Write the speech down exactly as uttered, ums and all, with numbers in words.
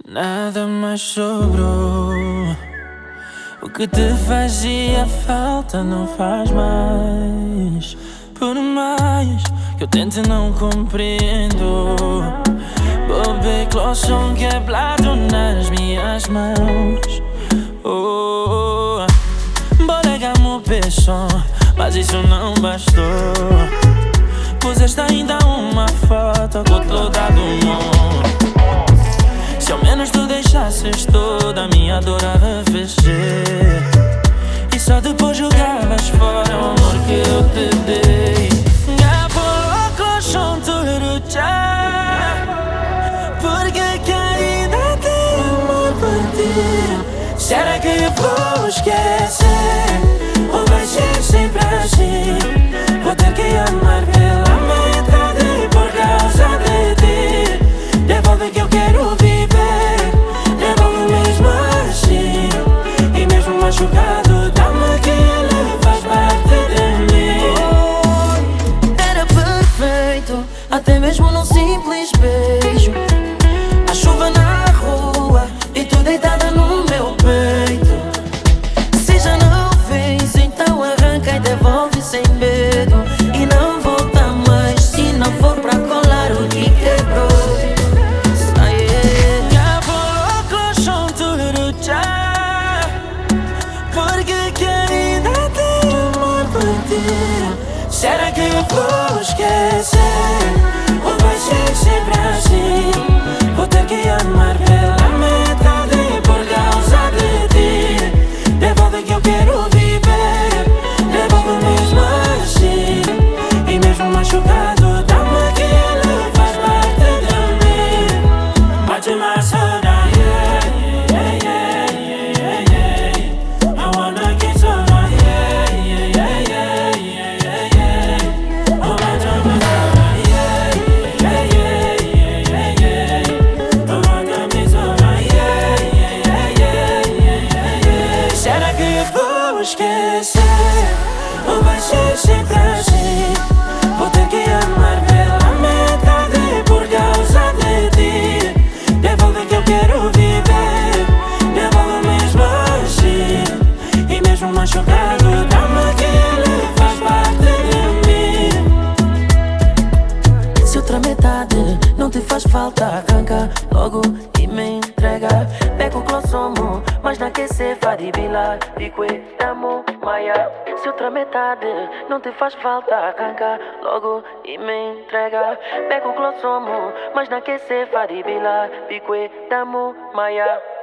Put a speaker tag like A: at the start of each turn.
A: Nada mais sobrou. O que te fazia falta não faz mais. Por mais que eu tente, não compreendo. Bobby clochão quebrado nas minhas mãos. Oh, bolegamos o peixão, mas isso não bastou. Puseste ainda uma foto com toda do mundo. Se ao menos tu deixasses toda a minha dor a reviver, e só depois jogavas fora o amor que eu te dei. Por chão tudo já, porque que ainda tenho amor por ti? Será que eu vou esquecer? Ou vai ser sempre assim? Vou ter que amar pela metade por causa de ti. Devolve que eu quero viver, devolve mesmo assim. E mesmo machucado, dá-me que ele faz parte de mim. Era perfeito, até mesmo num simples beijo. A chuva na rua e tu deitada no meu peito. Se já não vens, então arranca e devolve sem medo. E não volta mais se não for pra colar o que quebrou. Será que eu vou esquecer? Ou vai ser sempre assim? Vou ter que amar pela metade por causa de ti. Devolve que eu quero viver, devolve mesmo assim. E mesmo machucado, dá-me que ele faz parte de mim. Bate mais saudade. Esquecer, ou vai ser sempre assim? Vou ter que amar pela metade por causa de ti. Devolve que eu quero viver, devolve mesmo assim. E mesmo machucado, dá-me que ele faz parte de mim. Se outra metade não te faz falta, arranca logo e me entrega. Pega o clossomo, mas não quer ser faribila. Pique, damo, maia. Se outra metade não te faz falta, arranca logo e me entrega. Pega o clossomo, mas não quer ser faribila. Pique, damo, maia.